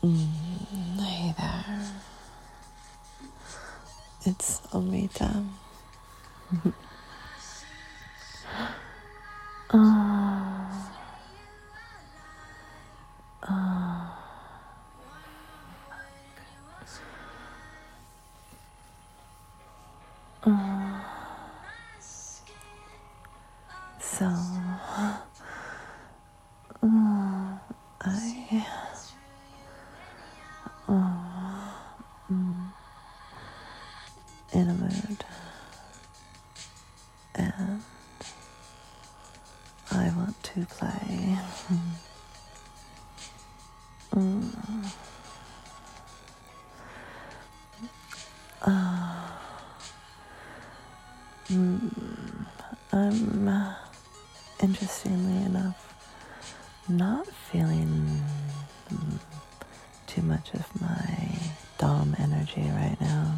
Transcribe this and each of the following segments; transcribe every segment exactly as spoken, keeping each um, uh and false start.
Mm, hey there. It's Omita. uh, uh, uh, so, uh, I, uh, mm, in a mood, and I want to play. Mm. Uh, mm, I'm, uh, interestingly enough, not feeling mm, too much of my Dom energy right now.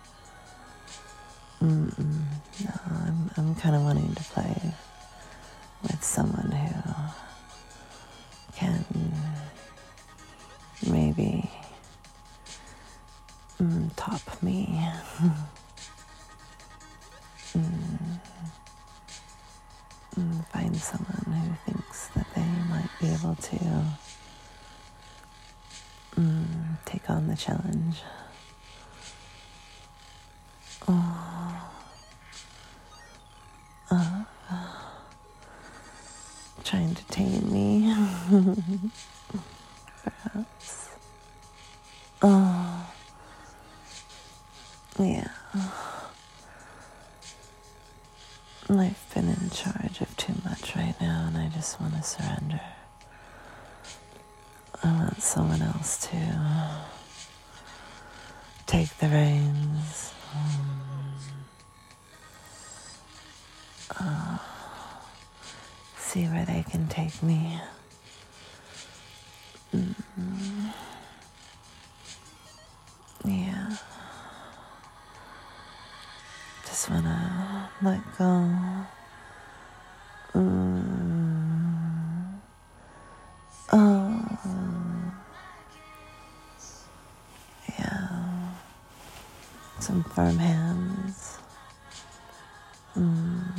Mm-mm, no, I'm, I'm kind of wanting to play with someone who can maybe mm, top me. mm, mm, find someone who thinks that they might be able to mm, take on the challenge. Oh, uh, trying to tame me, perhaps. Oh, yeah. I've been in charge of too much right now, and I just want to surrender. I want someone else to take the reins. Um, uh, see where they can take me. Mm-hmm. Yeah. Just wanna let go. Mm. Oh. Yeah. Some firm hands. Mm.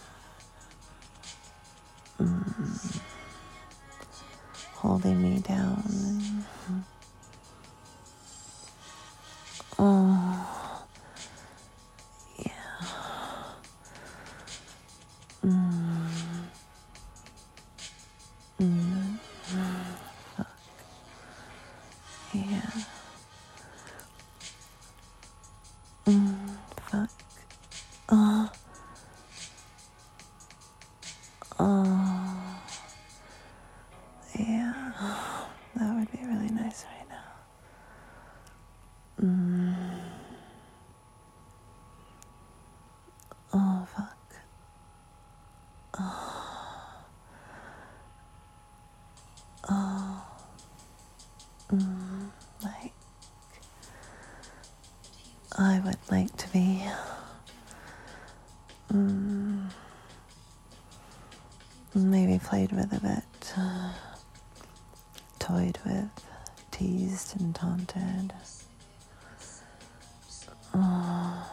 Mm. Holding me down. Oh. Yeah. Mm. Mm. Fuck. Yeah. Mm. Fuck. Oh. Oh. Yeah. That would be really nice right now. Mm. Oh, fuck. Oh. Oh. Mm. Like, I would like to be mm, maybe played with a bit, uh, toyed with, teased and taunted. Oh.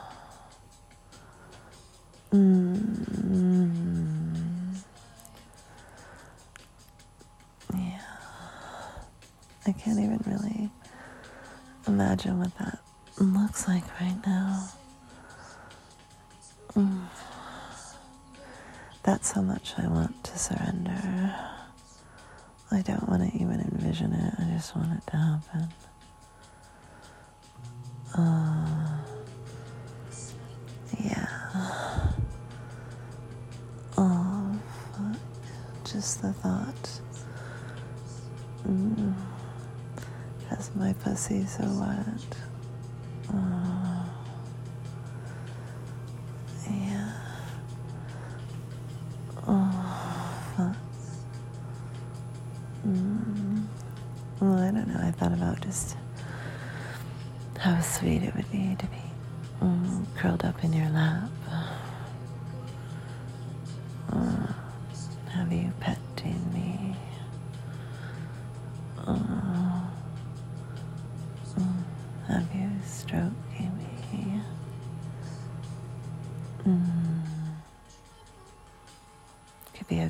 Mm. Yeah. I can't even really imagine what that looks like right now. Mm. That's how much I want to surrender. I don't want to even envision it. I just want it to happen. Uh, yeah. Oh, fuck. Just the thought. Mm. Has my pussy so wet. Uh, yeah. Oh, fuck. Mm. Well, I don't know. I thought about just how sweet it would be to be mm, curled up in your lap. Uh, have you petting me? Uh,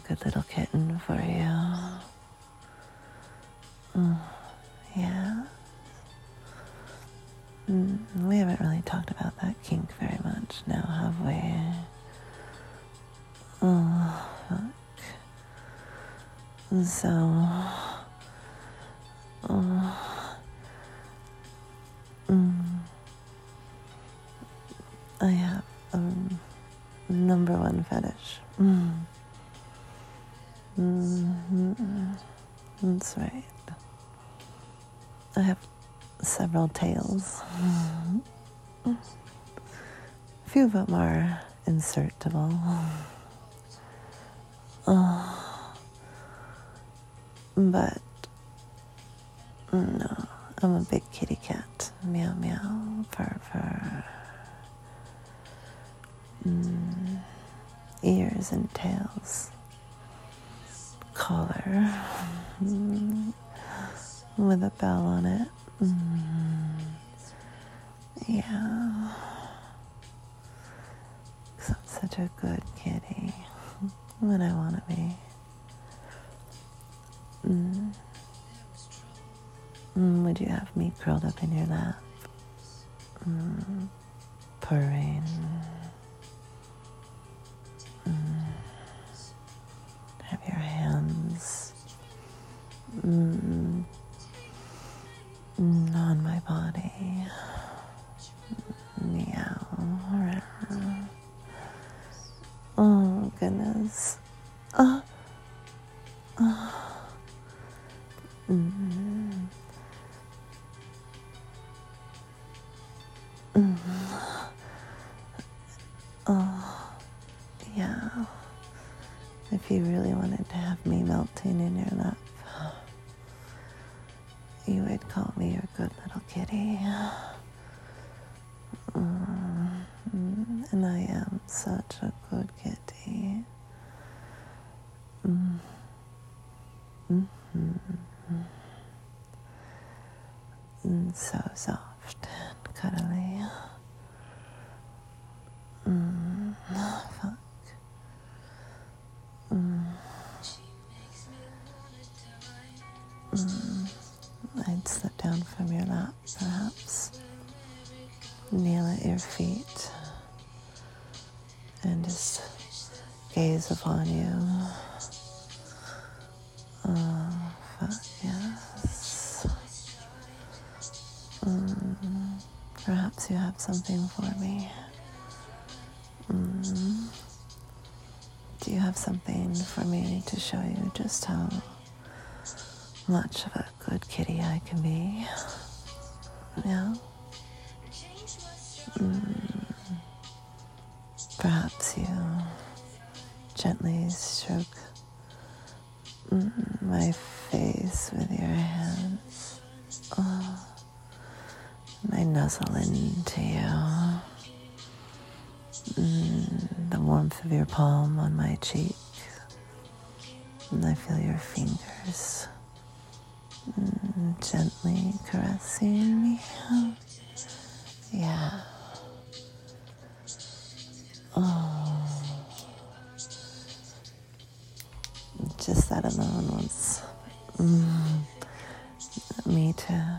good little kitten for you. Mm, yeah. Mm, we haven't really talked about that kink very much now, have we? Oh, fuck. So, oh, mm, I have um, number one fetish. Mm. Mm-hmm. That's right. I have several tails. Mm. A few of them are insertable. Oh, but no, I'm a big kitty cat. Meow meow, purr purr. Mm, ears and tails. Collar. Mm, with a bell on it. Mm, yeah. 'Cause I'm such a good kitty when I want to be. Mm. Mm, would you have me curled up in your lap? Mm, purring. Mm, have your hands mm, mm, on my body. Meow. Oh, goodness. Oh. Oh. Mm-hmm. Mm-hmm. Oh, yeah. If you really wanted to have me melting in your lap, you would call me your good little kitty. Mm-hmm. And I am such a good kitty. Mm-hmm. Mm, so soft and cuddly. Mm, fuck. Mm. Mm. I'd slip down from your lap, perhaps. Kneel at your feet and just gaze upon you. Oh, fuck yes. Mm. Perhaps you have something for me. Mm. Do you have something for me to show you just how much of a good kitty I can be? Yeah? Mm. Perhaps you gently stroke mm, my face with your hands. Oh. And I nuzzle into you. Mm, the warmth of your palm on my cheek. And I feel your fingers mm, gently caressing me. Yeah. Oh. Just that alone wants mm, me to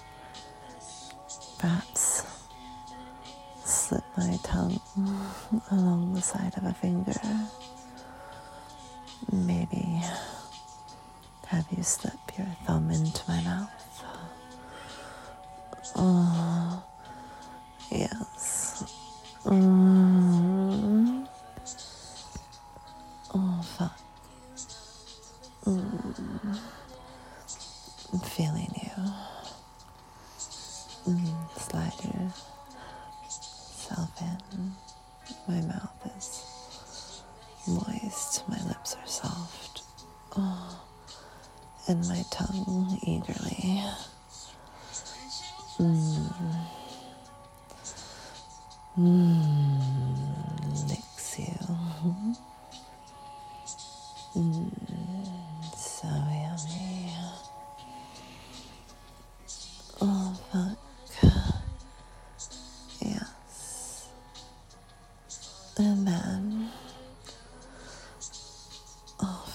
perhaps slip my tongue along the side of a finger. Maybe have you slip your thumb into my mouth. Oh, yes. Mm. Oh, fuck. Mm. I'm feeling you. Mm. Slide yourself in. My mouth is moist. My lips are soft. Oh. And my tongue eagerly mm, mm, licks you. Mm, so yummy. Oh, fuck. Yes. And then, oh,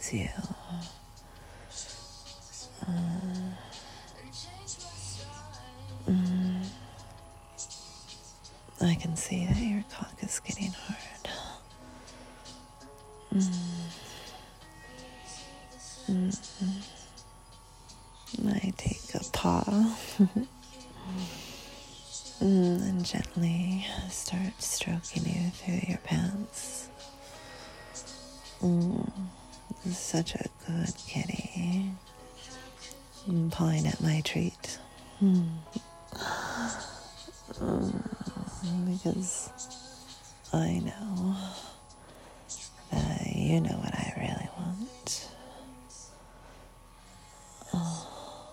please you. Mm. Mm. I can see that your cock is getting hard. Mm. Mm. I take a paw mm, and gently start stroking you through your pants. Mm. Such a good kitty. I'm pawing at my treat. Mm. Mm. Because I know that you know what I really want. Oh.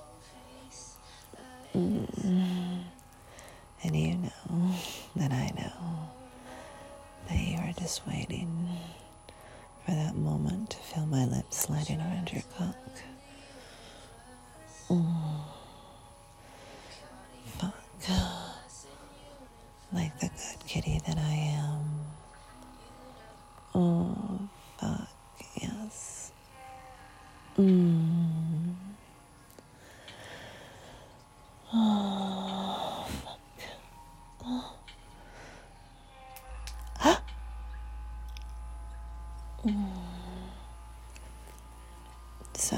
Mm. And you know that I know that you are just waiting for that moment to feel my lips sliding around your cock. Mm. Fuck. Like the good kitty that I am. Oh, fuck, yes. Mm. Oh, fuck. Oh. Mm. So,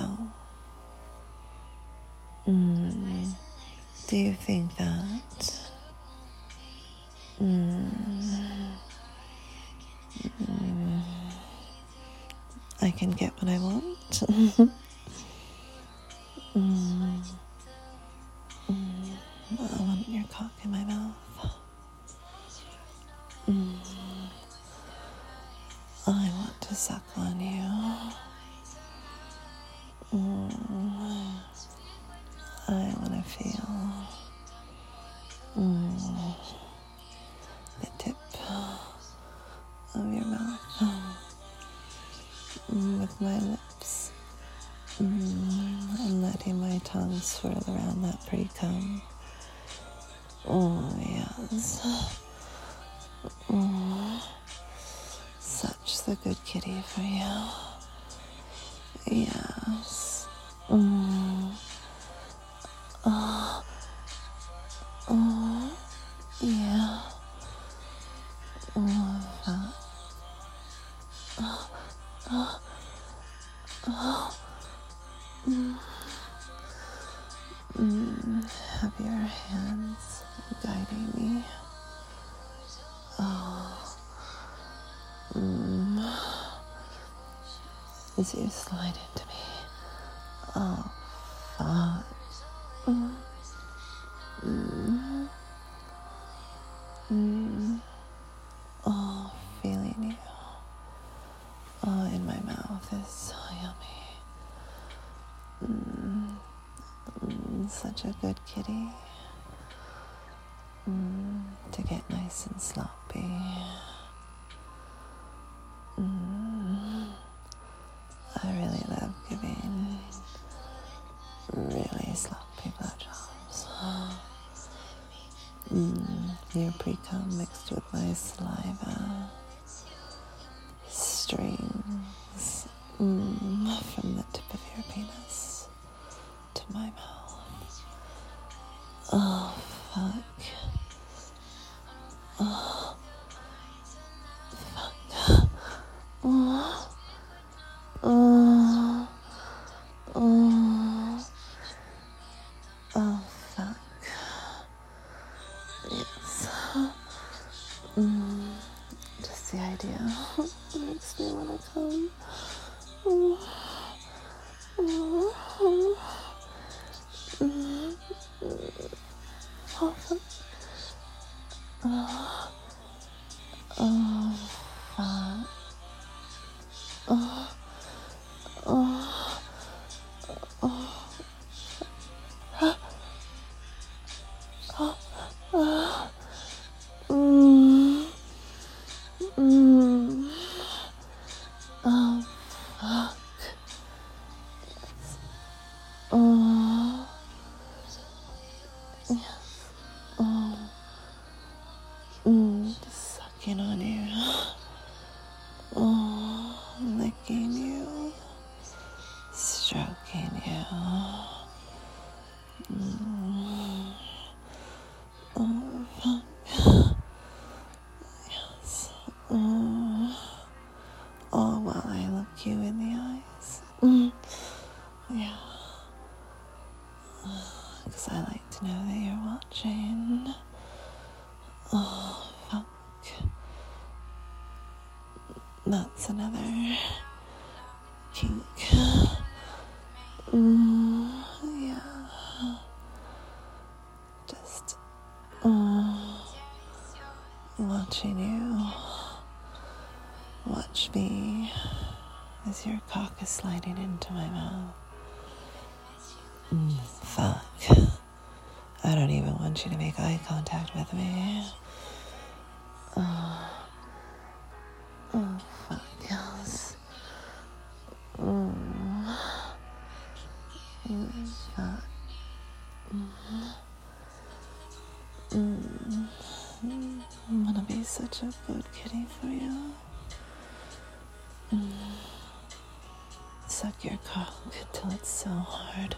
mm, do you think that mm, mm, I can get what I want? mm, mm, I want your cock in my mouth. Mm, I want to suck on you. Mm, I want to feel mm, the tip of your mouth mm, with my lips mm, and letting my tongue swirl around that pretty cum. Oh, yes. Oh, such the good kitty for you. Yes. Mm. Oh. Oh. Yeah. Oh, that. Oh. Oh. Oh. Mm. Mm. Have your hands guiding me. Oh. Mm. As you slide into me. Oh, fuck. Mm. Mm. Mm. Oh, feeling you. Oh, in my mouth is so yummy. Mm. Mm. Such a good kitty. Mm. To get nice and sloppy. Mm. I really love giving really sloppy blowjobs. Mm, your pre-cum mixed with my saliva, strings mm, from the tip of your penis to my mouth. Oh, fuck. Oh, fuck. Oh, oh, oh, oh, fuck. Yes. Mm, just the idea makes me want to come. Oh, oh, oh. because I like to know that you're watching. Oh, fuck. That's another kink. Mm, yeah. Just uh, watching you watch me as your cock is sliding into my mouth. Mm, fuck. I don't even want you to make eye contact with me. Oh, oh fuck, yes. Mm. Mm, fuck. Mm. Mm. I'm gonna be such a good kitty for you. Mm. Suck your cock until it's so hard.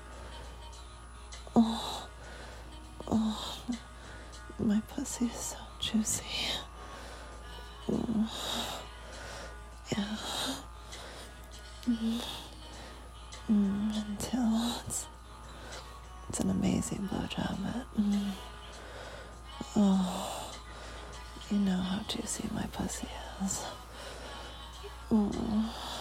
Oh, oh, my pussy is so juicy. Mm. Yeah. Mm. Mm. Until it's, it's an amazing blowjob, but mm. Oh, you know how juicy my pussy is. Mm.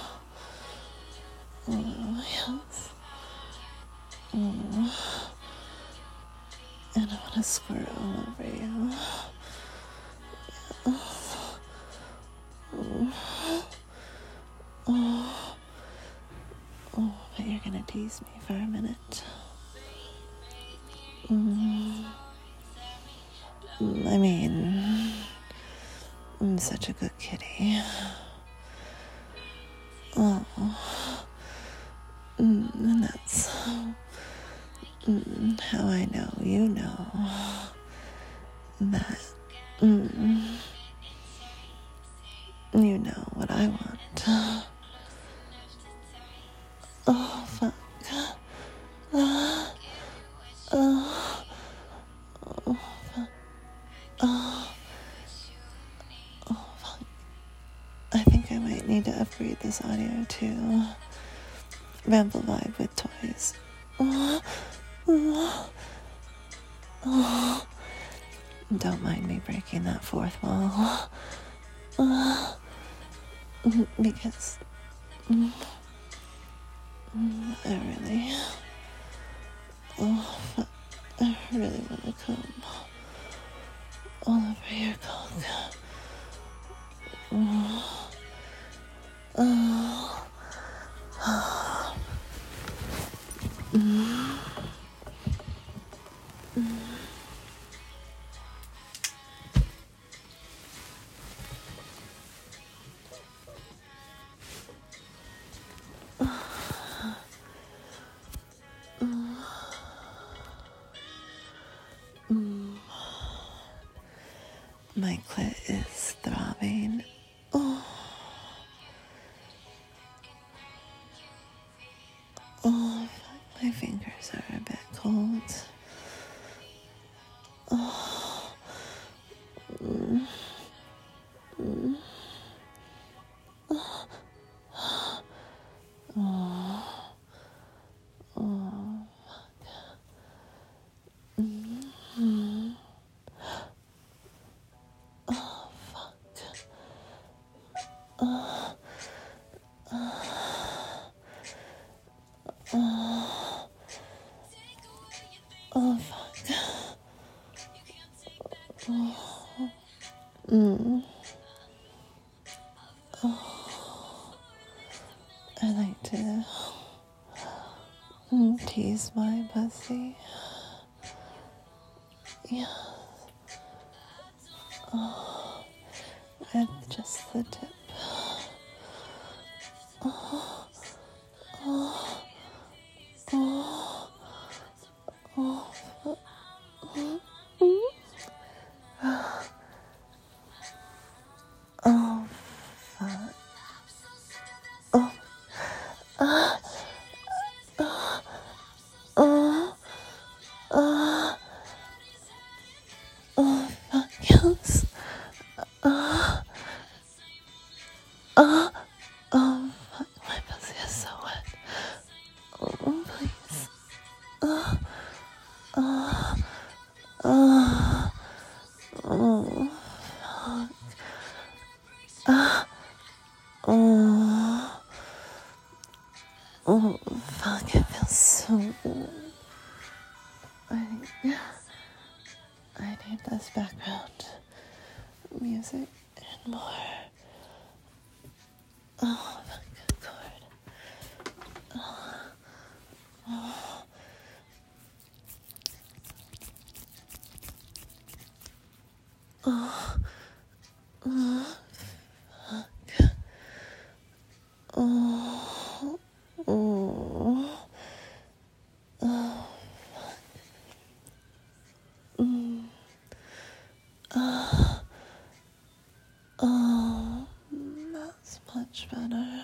Mm. Yes. Mm. And I want to squirt all over you. Mm. Oh. Oh, but you're gonna tease me for a minute. Mm. I mean, I'm such a good kitty. Oh. Mm, and that's mm, how I know you know that mm, you know what I want. Oh, fuck. Uh, uh, oh, fuck. Oh, oh, fuck. I think I might need to upgrade this audio to Ramble Vibe with toys. Oh, oh, oh. Don't mind me breaking that fourth wall. Uh, because mm, mm, I really, oh, fuck, I really want to come all over your cock. Oh, oh, oh. Mm. Mm. Mm. My clit is throbbing. Oh. Oh, my fingers are a bit cold. Oh. Mm. Mm. Oh. Oh. Oh. Mm. Oh, fuck. Oh. Oh. Oh. Oh, fuck. Oh. Mm. Oh. I like to mm, tease my pussy. Yeah. Oh. With just the tip. Oh. Oh. Oh. Oh. Oh. Oh, fuck. Oh. Ah. Ah. Oh. Ah. Oh, fuck, yes. Ah. Ah. Oh, fuck, my pussy is so wet. Oh, please. Ah. as background music and more. Oh, my good Lord. Oh, oh. Oh, oh, fuck. Oh, oh, oh, mm, oh, oh, that's much better.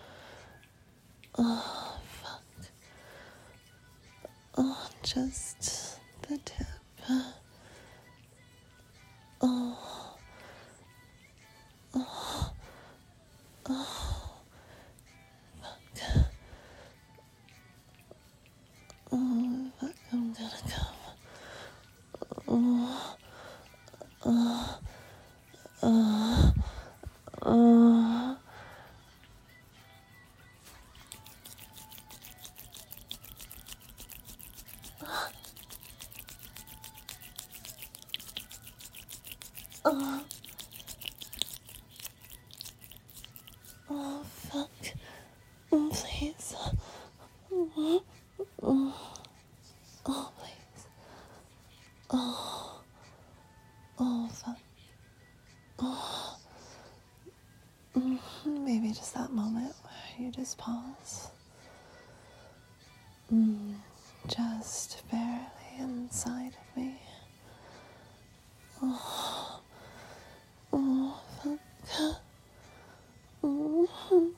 Oh, fuck. Oh, just the tip. Oh, oh, oh, fuck. Oh, fuck, I'm gonna come. Oh, oh, oh, oh. Oh, oh, fuck. Oh, please. Oh, oh, oh, please. Oh, oh, fuck. Oh, mm, maybe just that moment where you just pause. Mm, just barely inside of me. Oh, oh, fuck. Oh,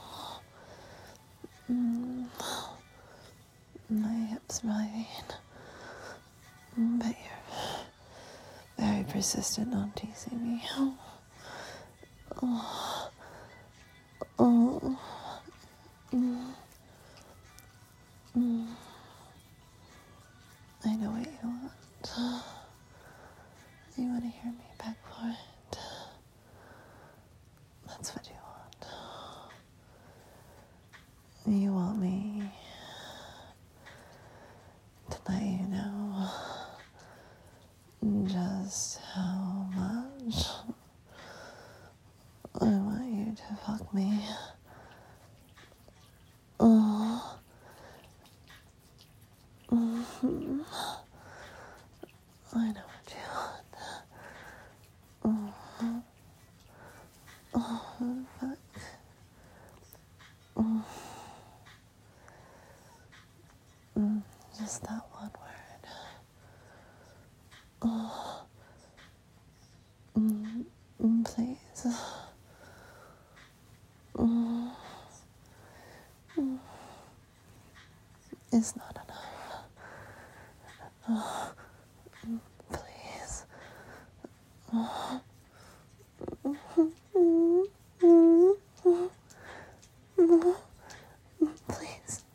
mm, my hips moving, but you're very persistent on teasing me. Oh, oh, mm, mm. I know what you want. You want to hear me beg for it. That's what you want. You want me to let you know just how much I want you to fuck me. Oh, mm-hmm. I know what you want. Oh, oh, fuck. Oh. Mm, just that one word. Oh, mm, mm, please. Oh, mm, it's not enough. Oh, mm, please. Oh, mm, mm, mm, mm, mm, please.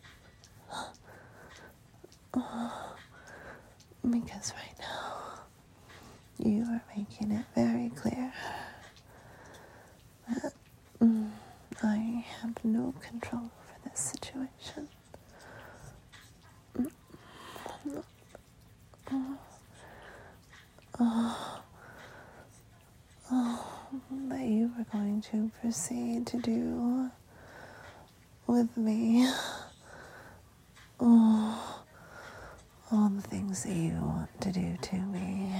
Oh, because right now you are making it very clear that mm, I have no control over this situation. Mm, oh, oh, oh, that you were going to proceed to do with me. Oh, all the things that you want to do to me.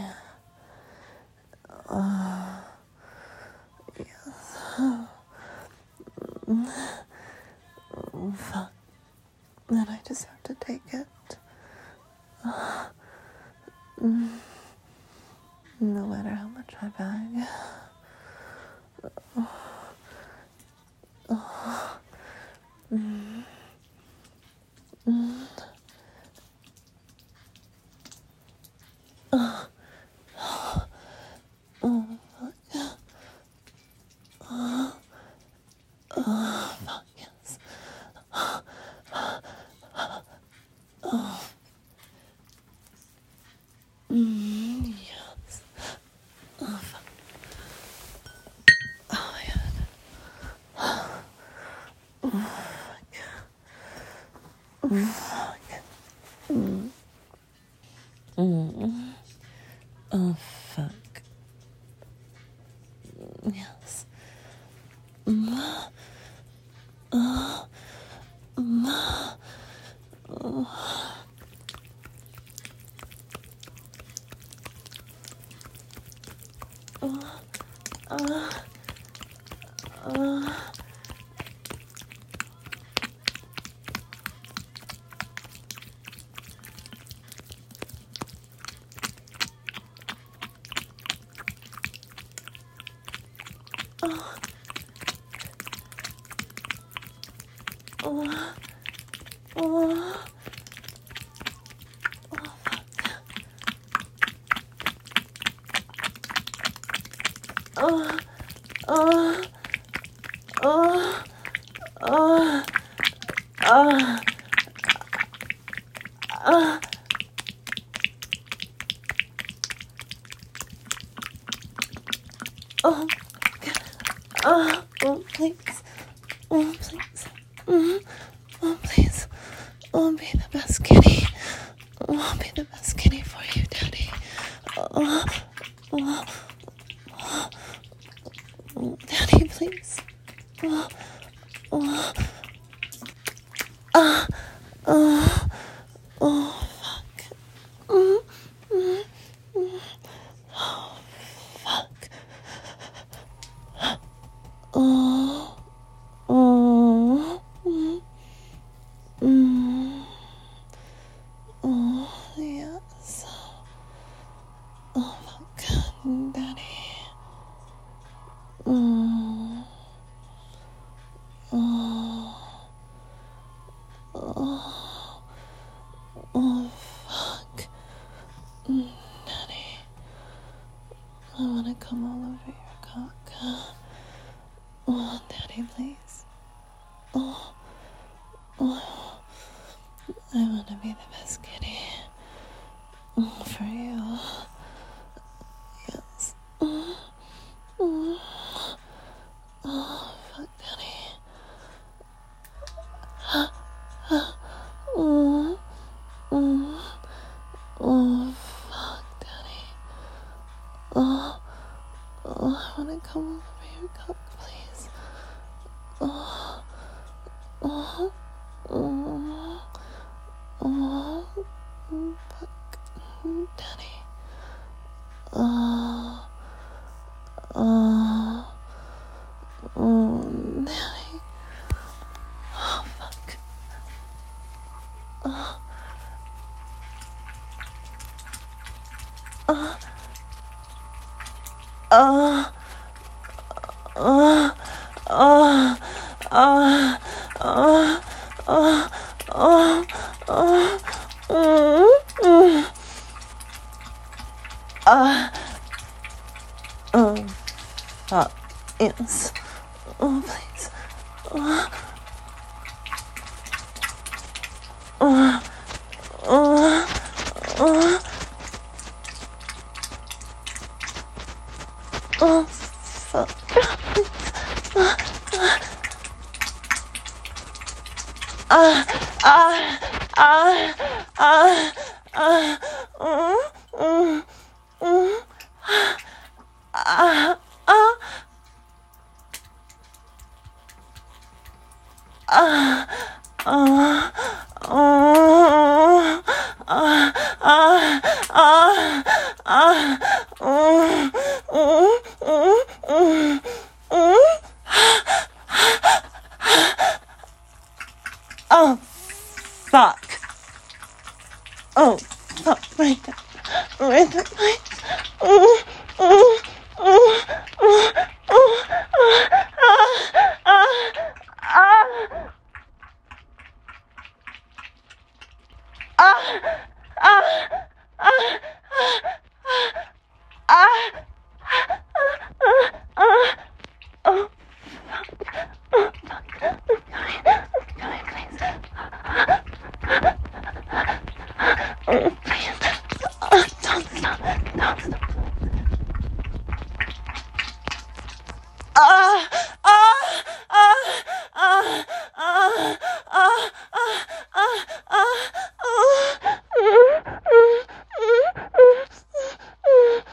Oh, yes. Oh, fuck. Then I just have to take it. Oh, mm, no matter how much I beg. Oh, oh, mm, mm. Oh, oh, fuck. Oh, oh, fuck, yes. Oh, mm, yes. Oh, fuck. Oh, my God. Oh, fuck. Oh, fuck. Mm. Mm. Oh, fuck. Yes. Uh, uh, uh, uh. Uh, uh, uh. Oh. Oh. Oh. Oh. Oh. Oh. Oh. Oh. Oh. Oh. Oh. Oh, please. Oh, please. Oh, oh, please. Oh, be the best kitty. Oh, be the best kitty for you, Daddy. Oh, oh, oh, oh, Daddy, please. Oh, oh, ah, oh, oh, fuck. Mm, mm, mm. Oh, fuck. Oh, oh, mm, mm. Oh, yes. Oh, fuck, Daddy. Mm. Oh, oh, oh, fuck, mm, Daddy. I want to come all over your cock. Oh, Daddy, please. Oh, oh, I want to be the best kitty. Oh, for you. Yes. Oh, oh, oh, fuck, Daddy. Ah, ah, oh, oh, oh, fuck, Daddy. Oh, oh, I want to come over your cock, please. Oh, oh, oh, oh, fuck, Daddy. Oh, oh, oh, Daddy. Oh, fuck. Oh, oh, oh, oh, oh, oh, oh, oh, oh, oh, mm, mm. Uh, oh, fuck, yes. Oh, please. Oh, oh, oh, oh, oh, fuck. Ah, ah, ah, ah, ah, mm, mm, mm, ah, ah, ah, ah, oh, ah, ah, ah, ah, mm, mm, mm, mm, mm. Oh, fuck. Oh, fuck, right there. Right there, right. Mm, mm, mm, mm, mm, ah, ah, ah, ah, ah, ah, ah, ah, ah, oh, oh, fuck. Come here, please. Oh, please. Oh, don't stop. Don't stop. Ah, ah, ah, ah, ah, ah, ah, ah, ah, oh, mm, mm, mm, mm,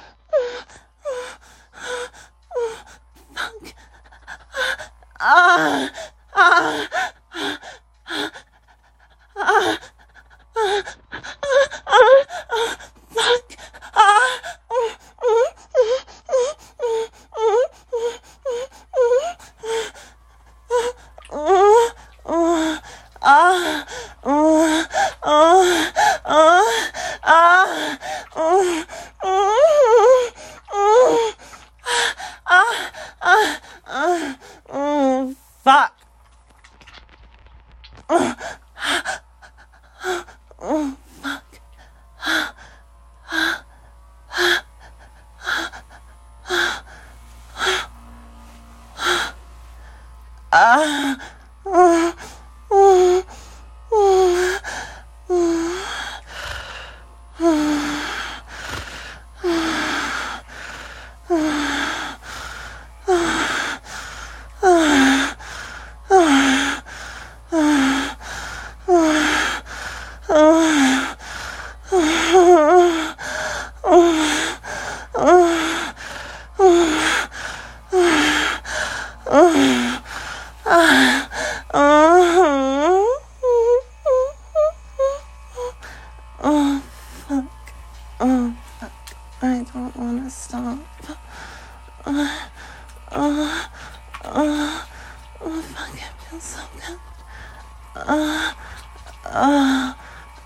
Oh, fuck. Oh, fuck. I don't want to stop. Oh, oh, oh, oh, fuck. It feels so good. Oh, oh,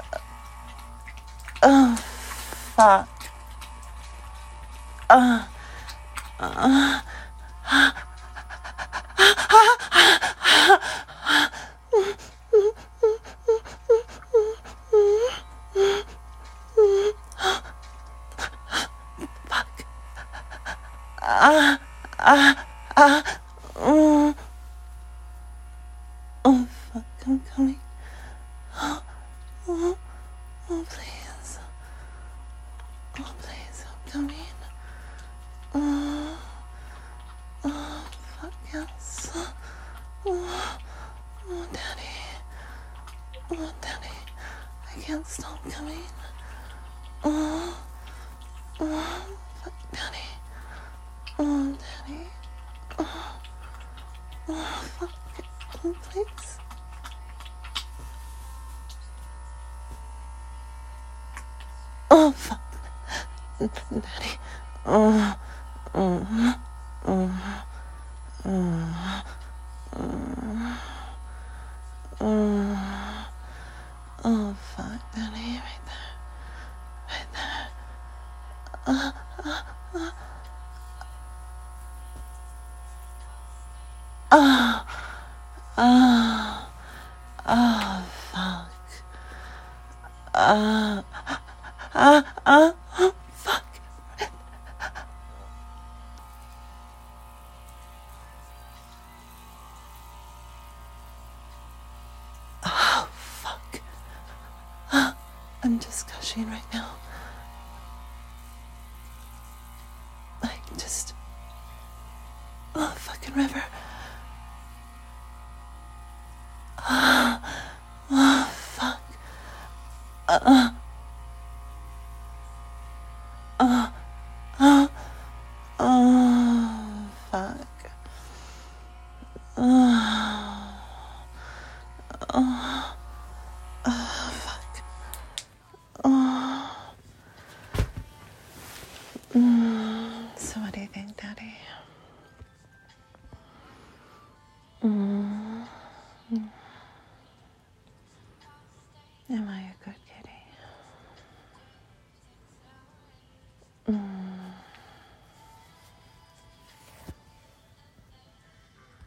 oh, fuck. Oh, oh. Fuck. Ah, ah, ah. Mm. Oh, fuck, I'm coming. Oh, oh, oh, please. Oh, please, I'm coming. Oh, oh, fuck, yes. Oh, oh, Daddy. Oh, Daddy. I can't stop coming. Oh, oh, fuck, Daddy. Oh, Daddy. Oh, oh, fuck. Oh, please. Oh, fuck. Daddy. Oh, oh, oh, oh, oh, oh, oh, fuck, Daddy, right there, right there. Uh, uh, uh. Oh, oh, oh, fuck. Uh, uh, uh, oh, fuck. Oh, fuck. Uh, I'm just gushing right now. Like, just... Oh, fucking river. Oh, oh fuck. Uh, uh, uh, oh, fuck. Oh, oh, oh, fuck. Oh. Mm, so what do you think, Daddy? Mm. Am I a good